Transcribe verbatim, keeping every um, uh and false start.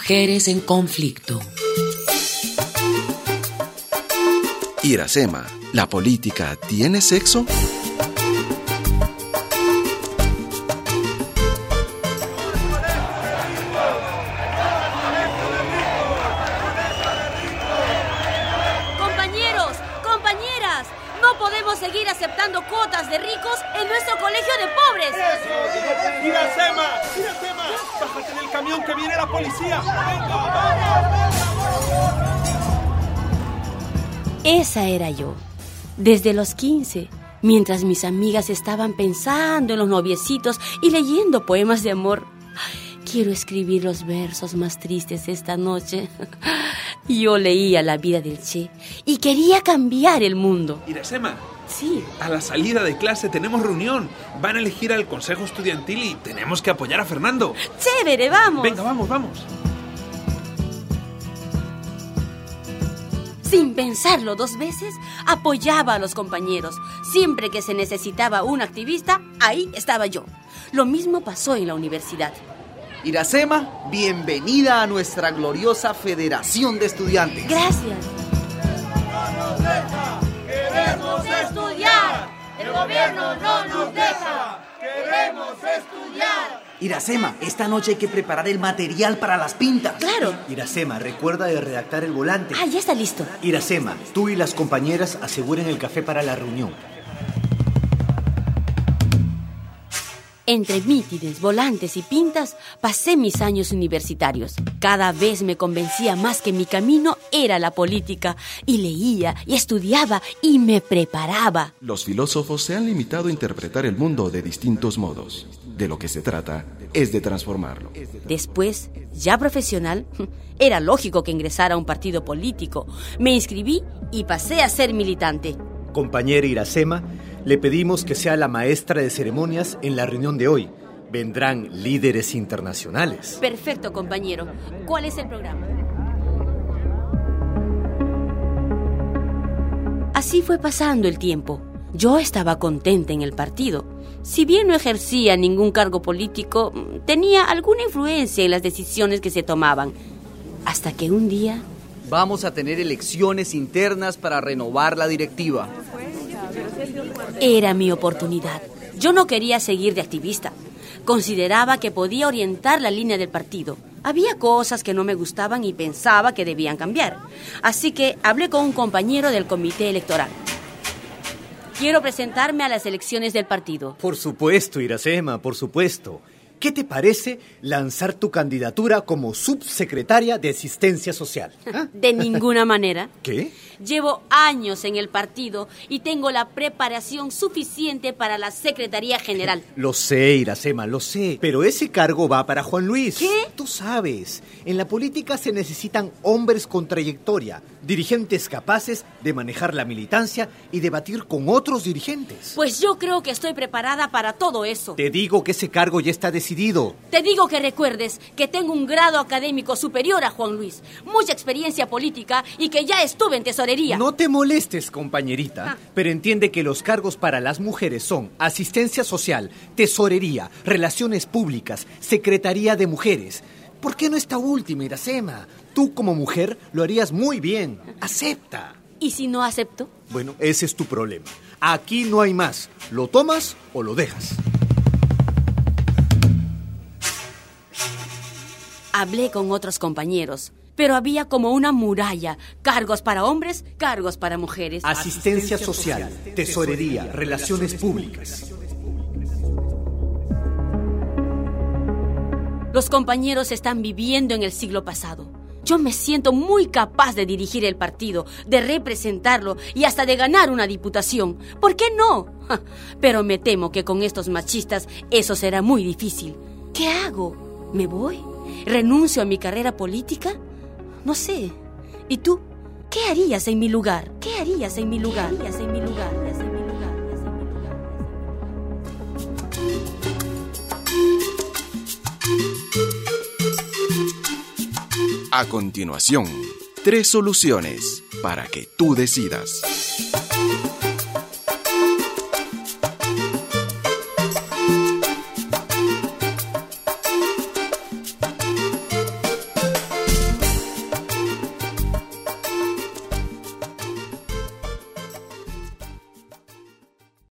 Mujeres en conflicto. Iracema, ¿la política tiene sexo? Compañeros, compañeras, no podemos seguir aceptando cuotas de ricos en nuestro colegio de pobres. ¡Eso! ¡Iracema! ¡Iracema! ¡Bájate del camión que viene la policía! ¡Venga! Esa era yo, desde los quince, mientras mis amigas estaban pensando en los noviecitos y leyendo poemas de amor. Quiero escribir los versos más tristes esta noche. Yo leía la vida del Che y quería cambiar el mundo. Iracema. Sí. A la salida de clase tenemos reunión. Van a elegir al consejo estudiantil y tenemos que apoyar a Fernando. ¡Chévere, vamos! Venga, vamos, vamos. Sin pensarlo dos veces, apoyaba a los compañeros. Siempre que se necesitaba un activista, ahí estaba yo. Lo mismo pasó en la universidad. Iracema, bienvenida a nuestra gloriosa Federación de Estudiantes. Gracias. ¡No nos deja! ¡Queremos estudiar! ¡El gobierno no nos deja! ¡Queremos estudiar! Iracema, esta noche hay que preparar el material para las pintas. Claro. Iracema, recuerda de redactar el volante. Ah, ya está listo. Iracema, tú y las compañeras aseguren el café para la reunión. Entre mítines, volantes y pintas, pasé mis años universitarios. Cada vez me convencía más que mi camino era la política. Y leía, y estudiaba, y me preparaba. Los filósofos se han limitado a interpretar el mundo de distintos modos. De lo que se trata es de transformarlo. Después, ya profesional, era lógico que ingresara a un partido político. Me inscribí y pasé a ser militante. Compañera Iracema, le pedimos que sea la maestra de ceremonias en la reunión de hoy. Vendrán líderes internacionales. Perfecto, compañero. ¿Cuál es el programa? Así fue pasando el tiempo. Yo estaba contenta en el partido. Si bien no ejercía ningún cargo político, tenía alguna influencia en las decisiones que se tomaban. Hasta que un día... Vamos a tener elecciones internas para renovar la directiva. Era mi oportunidad. Yo no quería seguir de activista. Consideraba que podía orientar la línea del partido. Había cosas que no me gustaban y pensaba que debían cambiar. Así que hablé con un compañero del comité electoral. Quiero presentarme a las elecciones del partido. Por supuesto, Iracema, por supuesto. ¿Qué te parece lanzar tu candidatura como subsecretaria de Asistencia Social? ¿Ah? De ninguna manera. ¿Qué? Llevo años en el partido y tengo la preparación suficiente para la Secretaría General. Lo sé, Iracema, lo sé. Pero ese cargo va para Juan Luis. ¿Qué? Tú sabes, en la política se necesitan hombres con trayectoria, dirigentes capaces de manejar la militancia y debatir con otros dirigentes. Pues yo creo que estoy preparada para todo eso. Te digo que ese cargo ya está decidido. Te digo que recuerdes que tengo un grado académico superior a Juan Luis, mucha experiencia política y que ya estuve en tesorería. No te molestes, compañerita, ah. pero entiende que los cargos para las mujeres son asistencia social, tesorería, relaciones públicas, secretaría de mujeres. ¿Por qué no esta última, Iracema? Tú como mujer lo harías muy bien. Acepta. ¿Y si no acepto? Bueno, ese es tu problema. Aquí no hay más. ¿Lo tomas o lo dejas? Hablé con otros compañeros, pero había como una muralla. Cargos para hombres, cargos para mujeres. Asistencia social, tesorería, relaciones públicas. Los compañeros están viviendo en el siglo pasado. Yo me siento muy capaz de dirigir el partido, de representarlo y hasta de ganar una diputación. ¿Por qué no? Pero me temo que con estos machistas eso será muy difícil. ¿Qué hago? ¿Me voy? ¿Renuncio a mi carrera política? No sé. ¿Y tú? ¿Qué harías en mi lugar? ¿Qué harías en mi lugar? ¿Qué harías en mi lugar? ¿Qué harías en mi lugar? ¿Qué harías en mi lugar? A continuación, tres soluciones para que tú decidas.